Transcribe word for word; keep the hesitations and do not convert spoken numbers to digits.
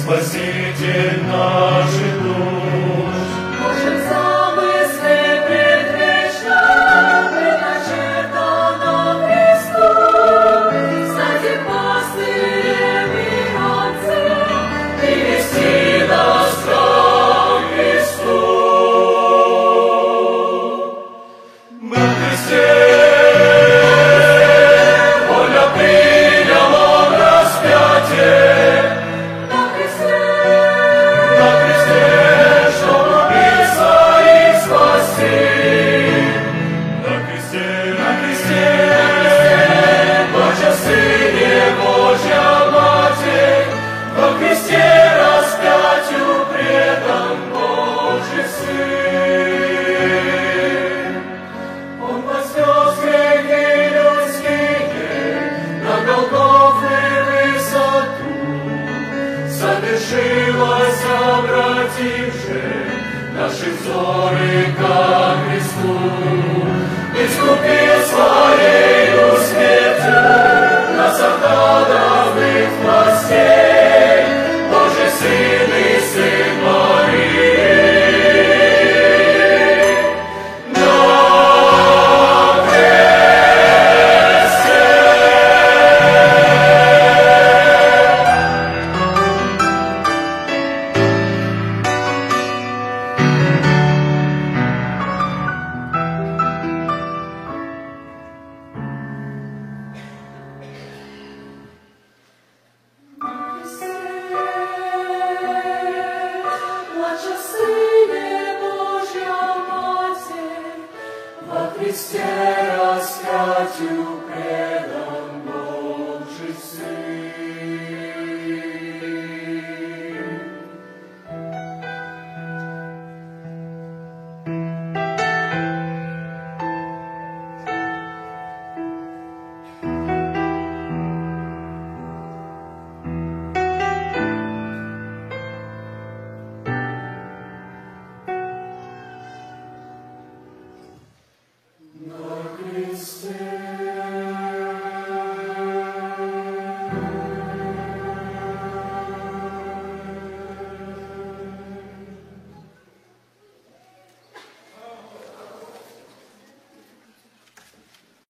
Спаситель наших душ. Божьем замысле предвечно предначертано Христу, стать пастырем и ранцем и вести нас ко Христу. Мы в Христе, воля приняла распятие. На Христе, На кресте, чтоб убиться и спасти. На кресте, на кресте, Божья Сыне, Божья Матерь, во кресте распятию предан Божий Сын. Он вознес грехи людские на Голгофы высоту, совершилось, обративши наши взоры ко Христу.